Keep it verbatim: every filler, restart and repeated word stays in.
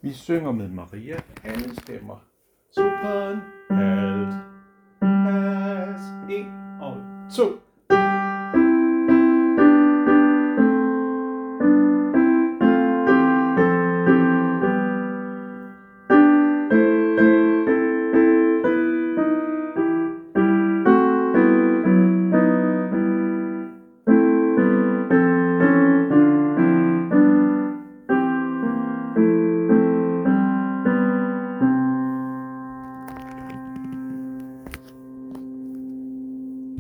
Vi synger med Maria, alle stemmer. Sopran, alt, bas, en og to.